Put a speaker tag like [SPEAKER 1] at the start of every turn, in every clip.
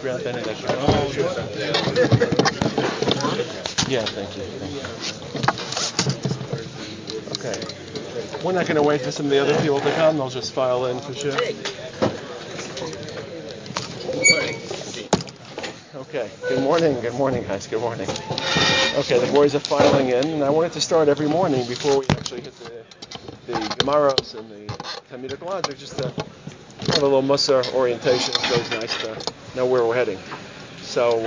[SPEAKER 1] grant benediction? Yeah, thank you. Okay. We're not going to wait for some of the other people to come. They'll just file in for sure. Okay. Good morning, guys. Good morning. Okay, the boys are filing in, and I wanted to start every morning before we actually hit the Gemaros and the Talmudic logic, just to have a little Musar orientation. It's always nice to know where we're heading. So,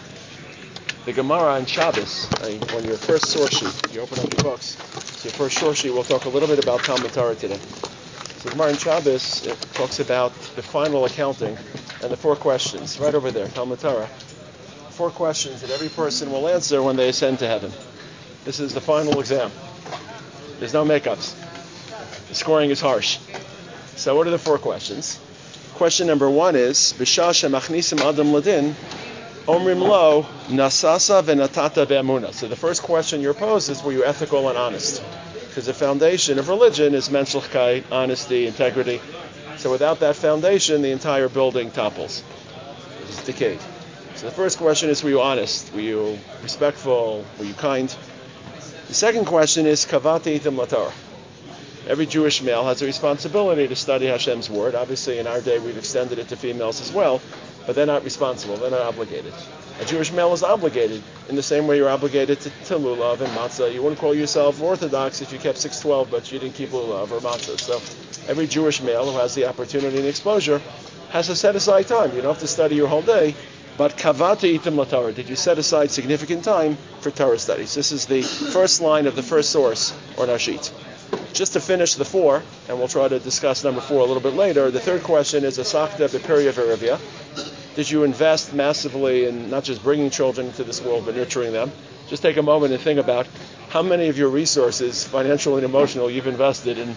[SPEAKER 1] the Gemara on Shabbos, on your first source sheet, you open up your books, so your first source sheet, we'll talk a little bit about Talmud Torah today. So Gemara on Shabbos, it talks about the final accounting and the 4 questions, right over there, Talmud Torah. 4 questions that every person will answer when they ascend to heaven. This is the final exam. There's no makeups. The scoring is harsh. So what are the 4 questions? Question number 1 is, B'shah shemachnisim adam ladin, omrim lo, nasasa v'natata be'amuna. So the first question you're posed is, were you ethical and honest? Because the foundation of religion is menschlichkeit, honesty, integrity. So without that foundation, the entire building topples. It's decayed. So the first question is, were you honest? Were you respectful? Were you kind? The second question is, kavati itim laTorah. Every Jewish male has a responsibility to study Hashem's word. Obviously, in our day, we've extended it to females as well, but they're not responsible. They're not obligated. A Jewish male is obligated in the same way you're obligated to lulav and matzah. You wouldn't call yourself Orthodox if you kept 612, but you didn't keep lulav or matzah. So every Jewish male who has the opportunity and exposure has to set aside time. You don't have to study your whole day, but kavata itim laTorah. Did you set aside significant time for Torah studies? This is the first line of the first source on our sheet. Just to finish the 4, and we'll try to discuss number 4 a little bit later, the third question is, asakta b'perya v'revia. Did you invest massively in not just bringing children into this world, but nurturing them? Just take a moment and think about how many of your resources, financial and emotional, you've invested in.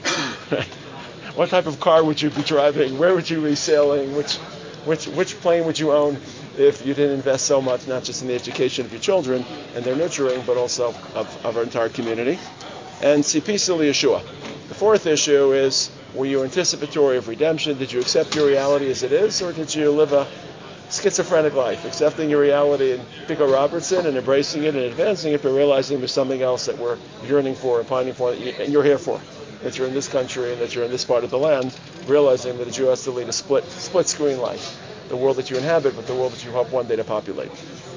[SPEAKER 1] What type of car would you be driving? Where would you be sailing? Which plane would you own if you didn't invest so much, not just in the education of your children and their nurturing, but also of our entire community? And Tzipisa Yeshua. The 4th issue is, were you anticipatory of redemption? Did you accept your reality as it is, or did you live a schizophrenic life, accepting your reality in Pico Robertson and embracing it and advancing it, but realizing there's something else that we're yearning for and pining for, and you're here for, that you're in this country and that you're in this part of the land, realizing that a Jew has to lead a split-screen life, the world that you inhabit, but the world that you hope one day to populate.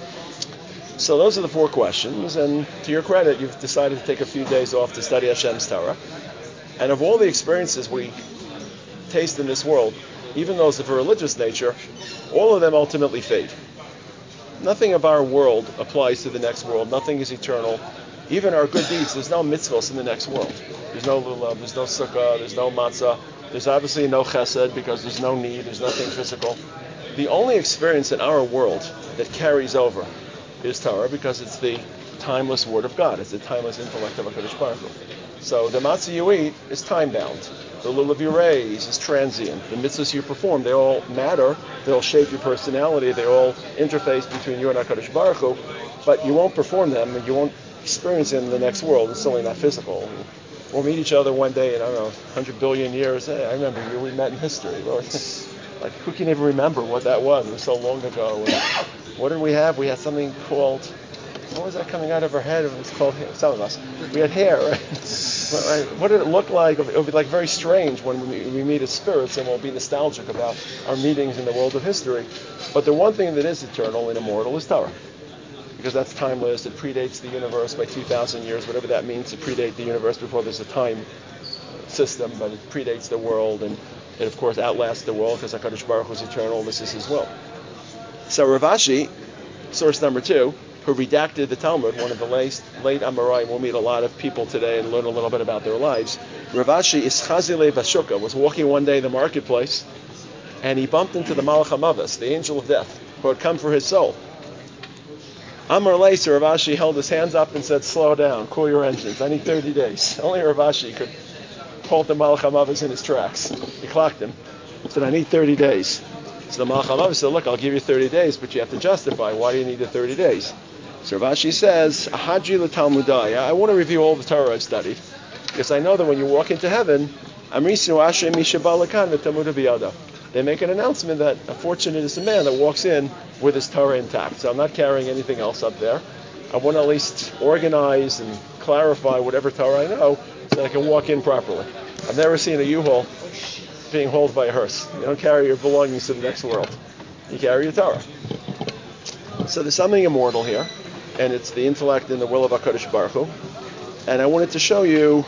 [SPEAKER 1] So those are the 4 questions, and to your credit, you've decided to take a few days off to study Hashem's Torah. And of all the experiences we taste in this world, even those of a religious nature, all of them ultimately fade. Nothing of our world applies to the next world. Nothing is eternal. Even our good deeds, there's no mitzvahs in the next world. There's no lulav, there's no sukkah, there's no matzah. There's obviously no chesed because there's no need, there's nothing physical. The only experience in our world that carries over is Torah, because it's the timeless word of God. It's the timeless intellect of HaKadosh Baruch Hu. So the matzah you eat is time-bound. The lulav you raise is transient. The mitzvahs you perform, they all matter. They all shape your personality. They all interface between you and HaKadosh Baruch Hu. But you won't perform them, and you won't experience them in the next world. It's certainly not physical. We'll meet each other one day in, 100 billion years. Hey, I remember you. We met in history. Well, like, who can even remember what that was? It was so long ago. And what did we have? We had something called, what was that coming out of our head? It was called, some of us. We had hair, right? What did it look like? It would be like very strange when we meet as spirits, and we'll be nostalgic about our meetings in the world of history. But the one thing that is eternal and immortal is Torah, because that's timeless. It predates the universe by 2,000 years, whatever that means, to predate the universe before there's a time system, but it predates the world, and it, of course, outlasts the world, because HaKadosh Baruch Hu is eternal. This is his will. So Rav Ashi, source number 2, who redacted the Talmud, one of the late Amoraim, we'll meet a lot of people today and learn a little bit about their lives. Rav Ashi Ischazile Bashuka was walking one day in the marketplace, and he bumped into the Malach HaMavos, the angel of death, who had come for his soul. Amar Leiser, Rav Ashi held his hands up and said, slow down, cool your engines, I need 30 days. Only Rav Ashi could halt the Malach HaMavos in his tracks. He clocked him. He said, I need 30 days. So the Malach HaMavos said, look, I'll give you 30 days, but you have to justify why do you need the 30 days. So Rav Ashi says, Ahadri l'Talmudai, I want to review all the Torah I've studied, because I know that when you walk into heaven, Amrisnu Ashrei Mi Sheba Lakan v'Talmuda Biyado. they make an announcement that fortunate is the man that walks in with his Torah intact. So I'm not carrying anything else up there. I want to at least organize and clarify whatever Torah I know so that I can walk in properly. I've never seen a U-Haul being hauled by a hearse. You don't carry your belongings to the next world. You carry your Torah. So there's something immortal here, and it's the intellect and the will of HaKadosh Baruch Hu. And I wanted to show you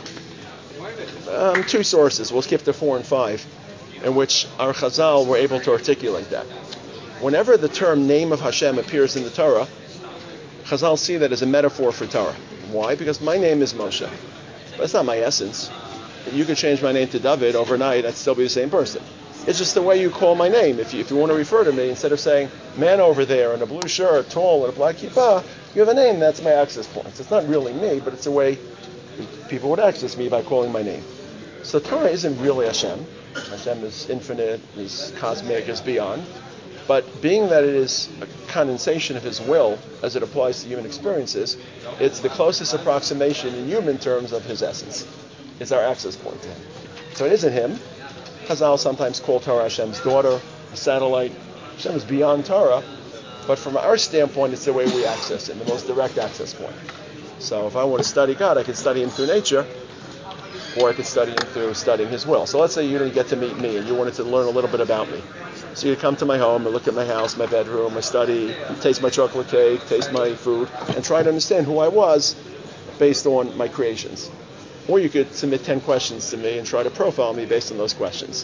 [SPEAKER 1] two sources. We'll skip to 4 and 5, in which our Chazal were able to articulate that. Whenever the term name of Hashem appears in the Torah, Chazal see that as a metaphor for Torah. Why? Because my name is Moshe. But it's not my essence. You could change my name to David overnight, I'd still be the same person. It's just the way you call my name. If you want to refer to me, instead of saying, man over there in a blue shirt, tall, and a black kippah, you have a name, that's my access point. So it's not really me, but it's a way people would access me by calling my name. So Torah isn't really Hashem. Hashem is infinite, is cosmic, is beyond. But being that it is a condensation of his will as it applies to human experiences, it's the closest approximation in human terms of his essence. It's our access point to him. So it isn't him. Chazal sometimes call Torah Hashem's daughter, a satellite. Hashem is beyond Torah, but from our standpoint, it's the way we access him, the most direct access point. So if I want to study God, I can study him through nature, or I could study him through studying his will. So let's say you didn't get to meet me and you wanted to learn a little bit about me. So you come to my home and look at my house, my bedroom, my study, taste my chocolate cake, taste my food, and try to understand who I was based on my creations. Or you could submit 10 questions to me and try to profile me based on those questions.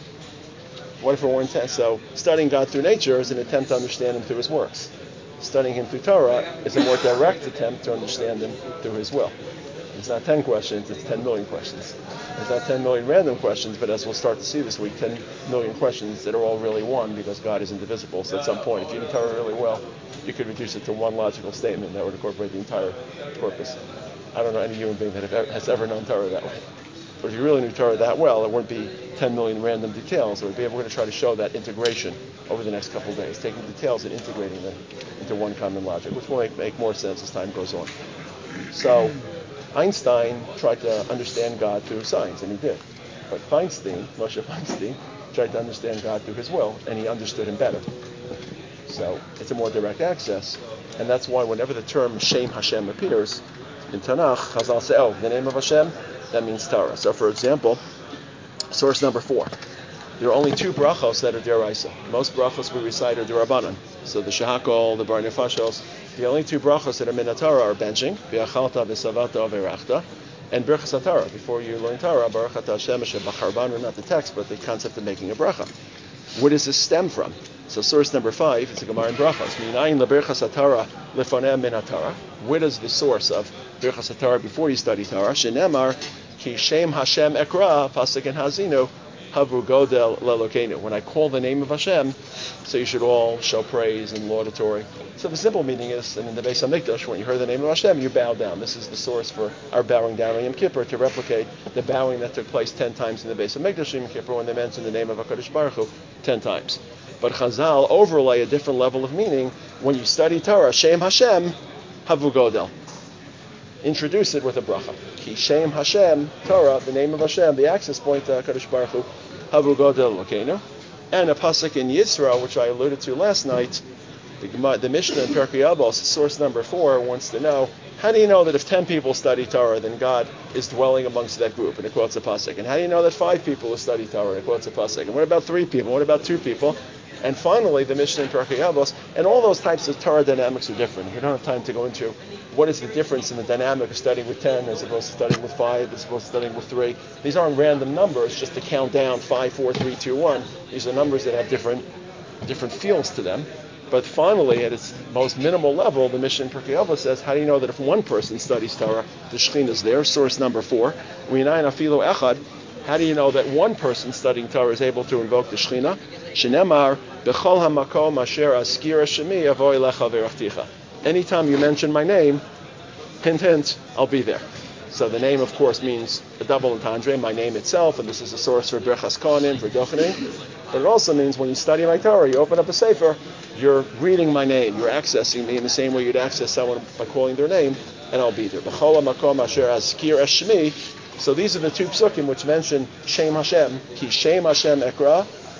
[SPEAKER 1] What if it weren't 10? So studying God through nature is an attempt to understand him through his works. Studying him through Torah is a more direct attempt to understand him through his will. It's not 10 questions, it's 10 million questions. It's not 10 million random questions, but as we'll start to see this week, 10 million questions that are all really one because God is indivisible. So at some point, if you know Torah really well, you could reduce it to one logical statement that would incorporate the entire corpus. I don't know any human being that has ever known Torah that way. But if you really knew Torah that well, it wouldn't be 10 million random details. It would be, we're going to try to show that integration over the next couple of days, taking details and integrating them into one common logic, which will make more sense as time goes on. So Einstein tried to understand God through science, and he did. But Moshe Feinstein, tried to understand God through his will, and he understood him better. So it's a more direct access, and that's why whenever the term Shem Hashem appears in Tanakh, Chazal say, the name of Hashem, that means Torah. So for example, source number 4. There are only 2 brachos that are deraisa. Most brachos we recite are derabanan. So the Shehakol, the Bar Nefashos, the only 2 brachos that are min Torah are benching, v'achalta v'savata v'erachta, and Birchas HaTorah. Before you learn Torah, Baruch Atah Hashem Asher B'charbanu, not the text, but the concept of making a bracha. Where does this stem from? So source number 5, it's a Gemara in Brachos. Minayin leBirchas HaTorah lefoneh min HaTorah. Where does the source of Birchas HaTorah before you study Torah? Shenemar ki Shem Hashem Ekra, pasuk in Hazinu, Havu Godel Lelokenu. When I call the name of Hashem, so you should all show praise and laudatory. So the simple meaning is, and in the Beis HaMikdash, when you heard the name of Hashem, you bow down. This is the source for our bowing down on Yom Kippur, to replicate the bowing that took place 10 times in the Beis HaMikdash Yom Kippur when they mentioned the name of HaKadosh Baruch Hu 10 times. But Chazal overlay a different level of meaning when you study Torah. Shem Hashem, Havu Godel. Introduce it with a bracha. Ki Shem Hashem, Torah, the name of Hashem, the access point to HaKadosh Baruch Hu, Havu Godel Lokeinu. And a pasuk in Yisro, which I alluded to last night, the Mishnah in Pirkei Avos, source number 4, wants to know, how do you know that if 10 people study Torah, then God is dwelling amongst that group? And it quotes a pasuk. And how do you know that 5 people will study Torah? And it quotes a pasuk. And what about 3 people? What about 2 people? And finally, the Mishnah in Pirkei Avos, and all those types of Torah dynamics are different. We don't have time to go into what is the difference in the dynamic of studying with 10 as opposed to studying with 5, as opposed to studying with 3. These aren't random numbers just to count down 5, 4, 3, 2, 1. These are numbers that have different feels to them. But finally, at its most minimal level, the Mishnah in Pirkei Avos says, how do you know that if one person studies Torah, the Shekhinah is there? Source number 4. How do you know that one person studying Torah is able to invoke the Shekhinah? Shenemar, b'chol hamakom asher askira shemi avoy lecha v'rachticha. Anytime you mention my name, hint, hint, I'll be there. So the name, of course, means a double entendre, my name itself, and this is a source for Birchas Kohanim, for Dochanim. But it also means when you study my Torah, you open up a sefer, you're reading my name, you're accessing me in the same way you'd access someone by calling their name, and I'll be there. B'chol hamakom asher askira shemi. So these are the 2 psukim which mention Shem Hashem, Ki Shem Hashem Ekra,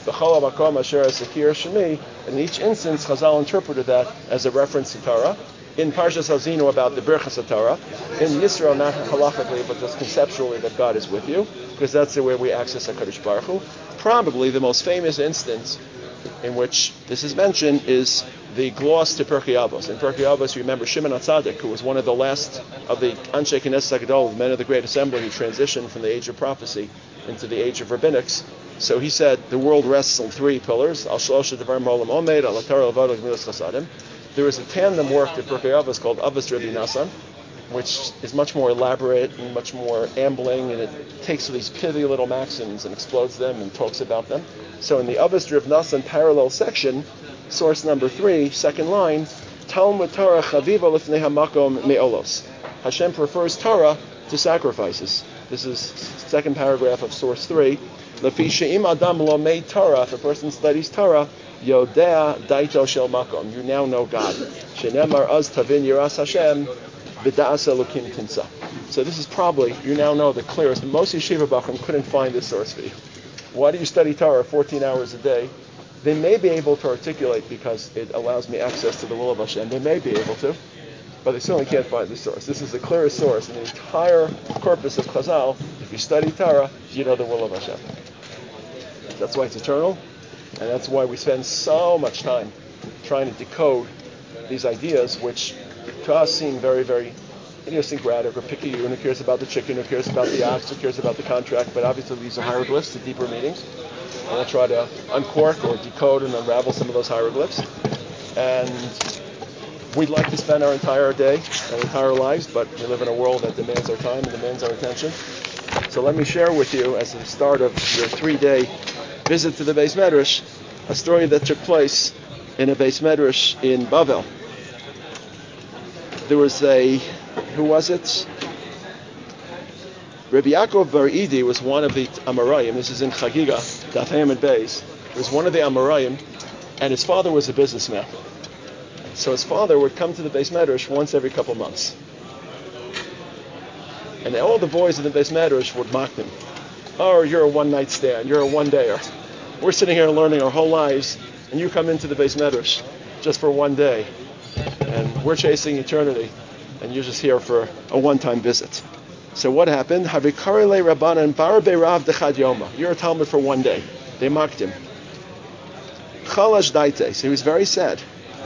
[SPEAKER 1] B'chol hamakom asher esakir shemi. And in each instance, Chazal interpreted that as a reference to Torah. In Parshas Hazinu about the Birchas HaTorah. In Yisro, not halachically, but just conceptually, that God is with you, because that's the way we access HaKadosh Baruch Hu. Probably the most famous instance in which this is mentioned is the gloss to Pirkei Avos. In Pirkei Avos, you remember Shimon HaTzadik, who was one of the last of the Anshe Knesset HaGadol, the men of the Great Assembly, who transitioned from the age of prophecy into the age of rabbinics. So he said, the world rests on three pillars, Al Shlosha Devarim Ha'olam Omed, Al HaTorah Levad Gemilas Chasadim. There is a tandem work to Pirkei Avos called Avos Rabbi Nassan, which is much more elaborate and much more ambling, and it takes these pithy little maxims and explodes them and talks about them. So in the Avos Rabbi Nassan parallel section, source number 3, second line, Talmud Torah Chaviva Lifnei HaMakom Me'olos. Hashem prefers Torah to sacrifices. This is second paragraph of source 3. Lefi she'im adam lo mei Torah, if a person studies Torah, Yodea daito shel makom. You now know God. Shenemar az tavin yiras Hashem v'da'as elokim tinsa. So this is probably, you now know the clearest. Most yeshiva bachrim couldn't find this source for you. Why do you study Torah 14 hours a day? They may be able to articulate because it allows me access to the will of Hashem. They may be able to, but they certainly can't find the source. This is the clearest source in the entire corpus of Chazal. If you study Torah, you know the will of Hashem. That's why it's eternal. And that's why we spend so much time trying to decode these ideas, which to us seem very, very idiosyncratic or picky. Who cares about the chicken? Who cares about the ox? Who cares about the contract? But obviously these are hieroglyphs, the deeper meanings. And we'll try to uncork or decode and unravel some of those hieroglyphs. And we'd like to spend our entire day, our entire lives, but we live in a world that demands our time and demands our attention. So let me share with you, as the start of your 3-day visit to the Beis Medrash, a story that took place in a Beis Medrash in Bavel. There was who was it? Rabbi Yaakov Bar Idi was one of the Amoraim. This is in Chagiga, Daf Hamid Beis. He was one of the Amoraim, and his father was a businessman. So his father would come to the Beis Medrash once every couple months. And all the boys in the Beis Medrash would mock him. Oh, you're a one-night stand. You're a one-dayer. We're sitting here learning our whole lives, and you come into the Beis Medrash just for one day. And we're chasing eternity, and you're just here for a one-time visit. So what happened? Havikarele Rabbanan Barbe Rav Dechad Yoma. You're a Talmud for one day. They mocked him. Chalash Daite. So he was very sad.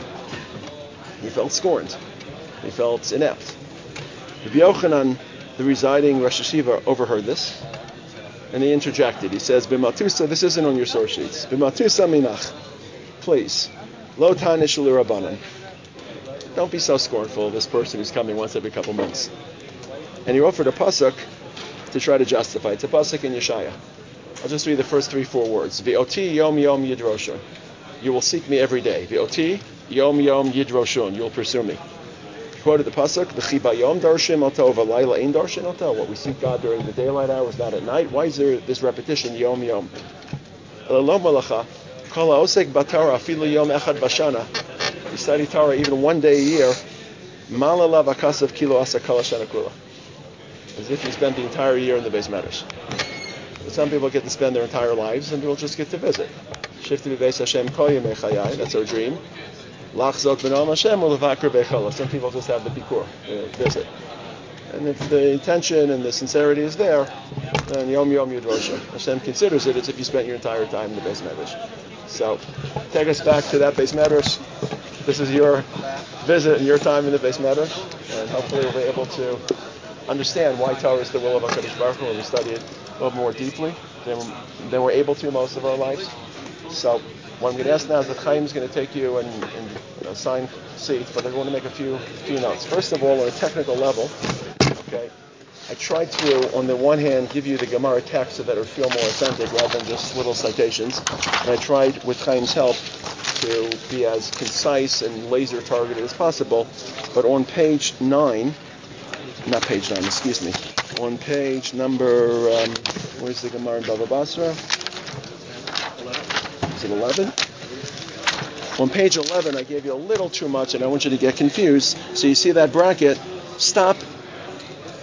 [SPEAKER 1] He felt scorned. He felt inept. Rabbi Yochanan, the residing Rosh Hashiva, overheard this, and he interjected. He says, "B'matusa, this isn't on your source sheets. B'matusa minach, please, lo tanish l'Rabbanan. Don't be so scornful of this person who's coming once every couple months." And he offered a pasuk to try to justify. It's a pasuk in Yeshaya. I'll just read the first 3-4 words. V'oti yom yom yidroshun. You will seek me every day. V'oti yom yom yidroshun. You will pursue me. He quoted the pasuk, "V'chibayom darshim oto v'layla ein darshin oto." What we seek God during the daylight hours, not at night. Why is there this repetition, yom yom? Elom malacha kol haosek b'Torah afilu yom echad b'shana. You study Torah even one day a year. Malalav akasav kilo asa kol hashana kula. As if you spent the entire year in the Beis Medrash. But some people get to spend their entire lives, and people just get to visit. Shifti b'Beis Hashem kol yemei chayai. That's our dream. Lachzot b'noam Hashem u'levakar b'chala. Some people just have the bikur, visit. And if the intention and the sincerity is there, then yom yom yudrosha. Hashem considers it as if you spent your entire time in the Beis Medrash. So, take us back to that Beis Medrash. This is your visit and your time in the Beis Medrash, and hopefully we'll be able to understand why Torah is the will of HaKadosh Baruch Hu when we study it a little more deeply than we're able to most of our lives. So what I'm going to ask now is that Chaim is going to take you and assign seats, but I want to make a few notes. First of all, on a technical level, okay, I tried to, on the one hand, give you the Gemara text so that it would feel more authentic rather than just little citations. And I tried, with Chaim's help, to be as concise and laser targeted as possible. But on page 9, not page 9, excuse me, on page number, where's the Gemara in Bava Basra? 11. Is it 11? On page 11, I gave you a little too much, and I want you to get confused. So you see that bracket, stop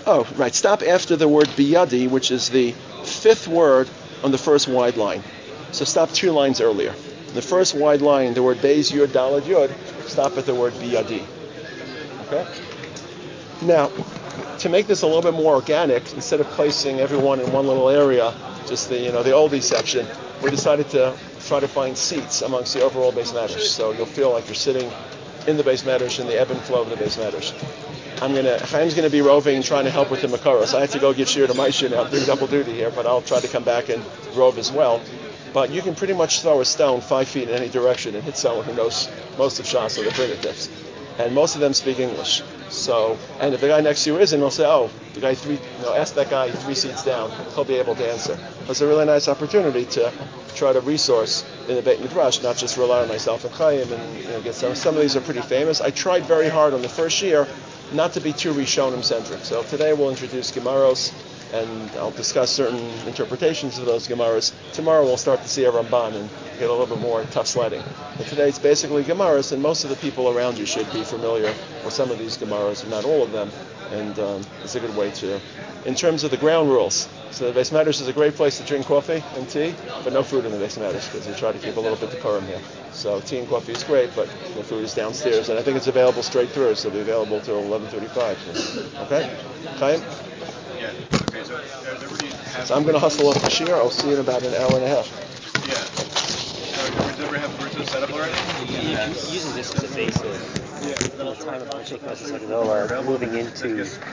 [SPEAKER 1] after the word biyadi, which is the 5th word on the first wide line. So stop 2 lines earlier. The first wide line, the word Beis Yud Daled Yud, stop at the word Biyadi. Okay? Now, to make this a little bit more organic, instead of placing everyone in one little area, just the oldie section, we decided to try to find seats amongst the overall base matters. So you'll feel like you're sitting in the base matters, in the ebb and flow of the base matters. Chaim's going to be roving, trying to help with the Makaros. I had to go give shir to my shir now, doing double duty here, but I'll try to come back and rove as well. But you can pretty much throw a stone 5 feet in any direction and hit someone who knows most of Shas or the primitives. And most of them speak English. So, and if the guy next to you isn't, he'll say, oh, the guy ask that guy 3 seats down. He'll be able to answer. It's a really nice opportunity to try to resource in the Beit Midrash, not just rely on myself and Chaim and get some. Some of these are pretty famous. I tried very hard on the first year not to be too Rishonim centric. So today we'll introduce Gemaros, and I'll discuss certain interpretations of those Gemaras. Tomorrow we'll start to see a Ramban and get a little bit more tough sledding. But today it's basically Gemaras, and most of the people around you should be familiar with some of these Gemaras, if not all of them. And it's a good way to. In terms of the ground rules, so the Beis Matters is a great place to drink coffee and tea, but no food in the Beis Matters because we try to keep a little bit decorum here. So tea and coffee is great, but the food is downstairs, and I think it's available straight through, so it'll be available till 11:35. Okay, Chaim?
[SPEAKER 2] Yeah. Okay. So
[SPEAKER 1] I'm going to hustle off the shir. I'll see you in about an hour and a half.
[SPEAKER 2] Yeah. So does everybody have the routine set up already?
[SPEAKER 3] Using this as a basis. The time of Hashik Moses Hagdolah, moving into